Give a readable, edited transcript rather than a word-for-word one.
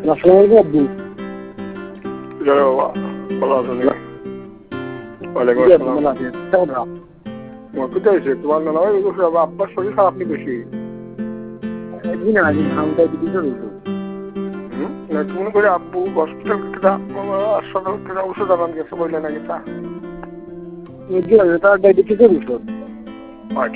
আসসালামু আলাইকুম আব্বু। ভালো আছো নি? ওয়ালাইকুম আসসালাম। কোথায় হয়েছে তোমার নানা আব্বার শরীর খারাপ নি বেশি? একদিন আগে খামটাই দিতে রয়েছে। তুমি করে আব্বু হসপিটাল হাসপাতাল ওষুধ আনান গেছে বললে নাকি তা? তার ডায়াবেটিসের ওষুধ।